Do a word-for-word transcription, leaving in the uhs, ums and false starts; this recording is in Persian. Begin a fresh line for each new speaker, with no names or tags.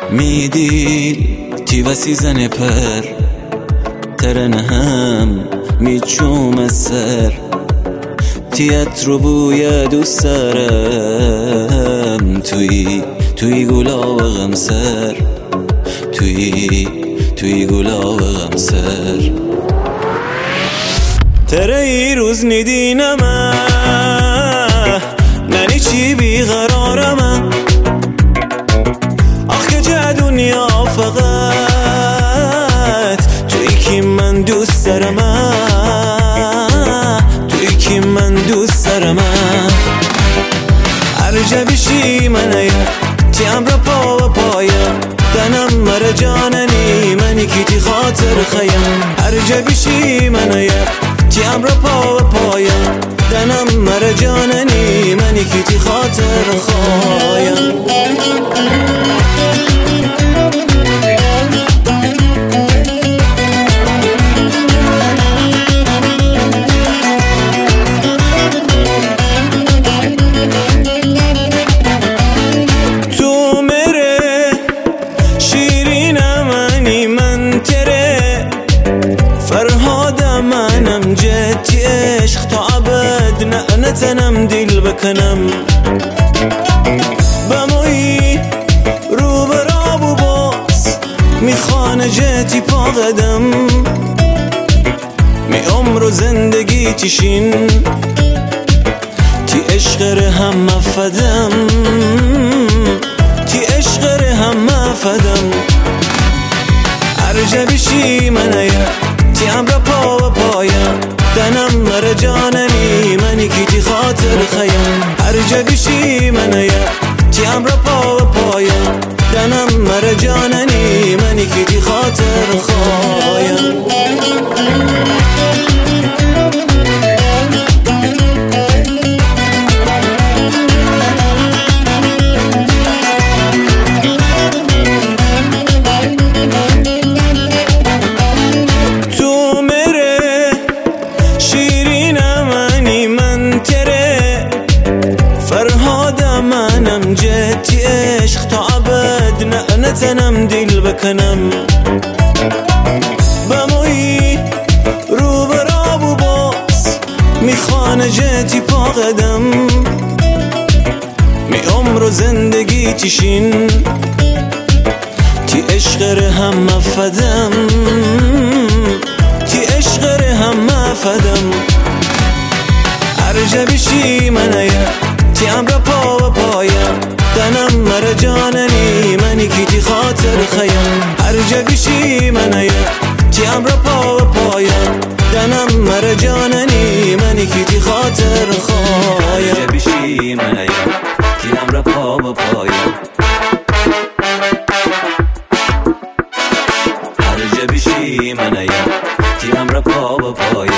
میدیل تی وسی زن پر ترنهم میچوم از سر تیت رو بوی دوست دارم توی توی گلا و غم سر توی توی گلا و غم سر تره ای روز ندینمه ننی چی بیقرارمه آخه جا دنیا فقط توی کی من دوست دارمه توی کی من دوست دارمه ارجع بشی منه تی امر پا و پایم دنم مر جاننی منی کی تی خاطر خیم ارجع بشی منه تی امر پا و پایم دنم مر جاننی منی کی تی خاطر خایم منم جدی عشق تا عبد نه نتنم دیل بکنم بمایی رو براب و باز میخوانه جدی پا قدم می عمر و زندگی تیشین تی عشق هم مفدم تی عشق هم مفدم ارجع بشی منه تی امر پا و پایم دنم مر جاننی منی کی تی خاطر خیم ارجع بشی منه تی امر پا و پایم دنم مر جاننی منی کی تی خاطر خایم منم جدی عشق تا عبد نه نتنم دیل بکنم بمایی رو براب و باز میخوانه جدی پا قدم می عمر و زندگی تیشین تی عشق هم مفدم تی عشق هم مفدم ارجع بشی منه تی امر پا و پایم دنم مر جاننی منی کی تی خاطر خیم ارجع بشی منه تی امر پا و پایم دنم مر جاننی منی کی تی خاطر خایم ارجع بشی منه تی امر پا و پایم ارجع بشی منه تی امر پا و پایم